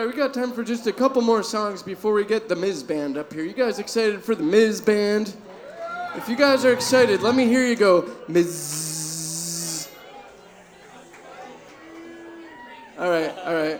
All right, we got time for just a couple more songs before we get the Miz Band up here. You guys excited for the Miz Band? If you guys are excited, let me hear you go, Miz. All right, all right.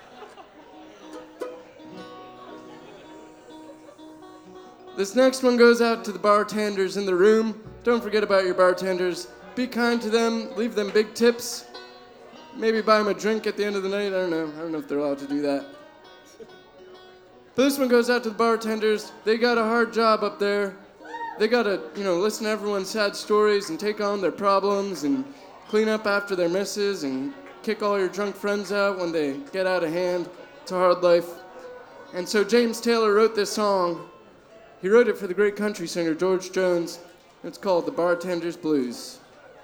This next one goes out to the bartenders in the room. Don't forget about your bartenders. Be kind to them, leave them big tips. Maybe buy them a drink at the end of the night. I don't know if they're allowed to do that. But this one goes out to the bartenders. They got a hard job up there. They gotta, listen to everyone's sad stories and take on their problems and clean up after their misses and kick all your drunk friends out when they get out of hand. It's a hard life. And so James Taylor wrote this song. He wrote it for the great country singer George Jones. It's called The Bartender's Blues.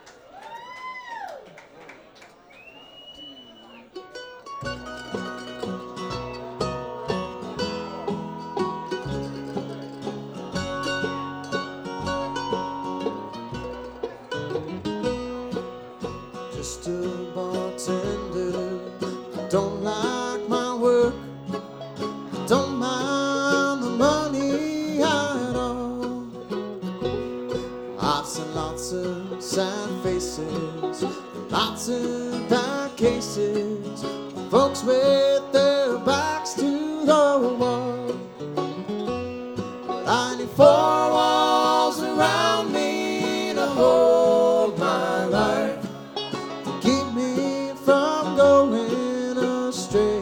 Just a bartender, I don't like my work, I don't mind the money at all. I've seen lots of sad faces, lots of bad cases, folks with their backs to the wall. But I need four walls around me to hold my life, keep me from going astray,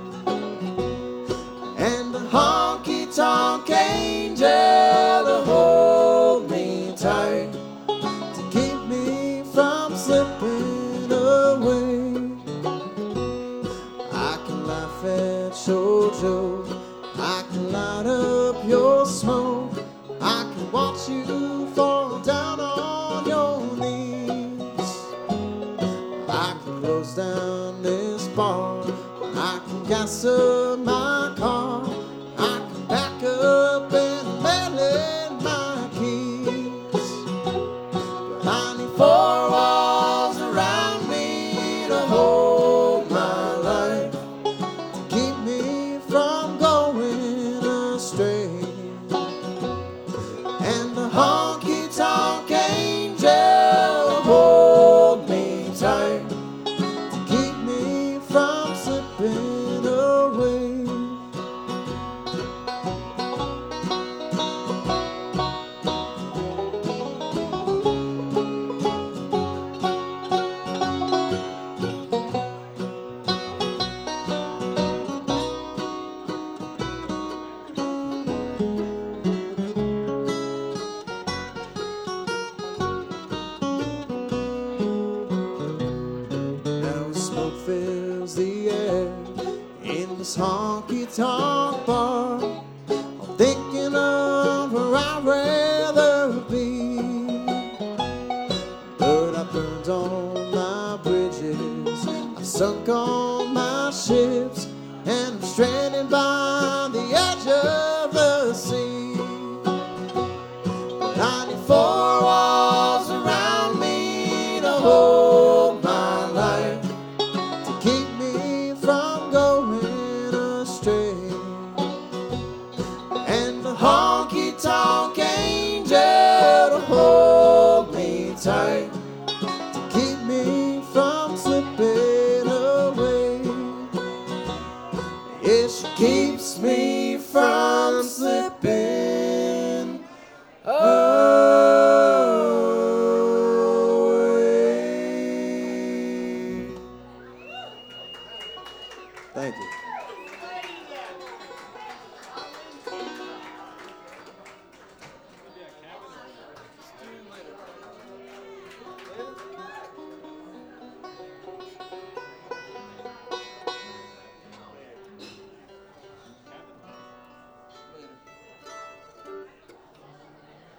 and a honky-tonk angel to hold me tight, to keep me from slipping away. I can laugh at your jokes, I can light up your smoke, I can watch you fall down on your knees. I can close down this bar, I can gas up my car, I can back up and mail in my keys. But I need four walls around me to hold my life, to keep me from going astray, and a honky-tonk angel hold me tight, to keep me from slipping away. Now smoke fills the air in this honky-tonk bar. I'm thinking of where I'd rather be, but I burned on my bridges, I've sunk on my ships, and I'm stranded by the edge of the sea. But I need four walls around me to hold my life, to keep me from going astray, and a honky-tonk angel to hold me tight, to keep me from slipping away. Yeah, she keeps me from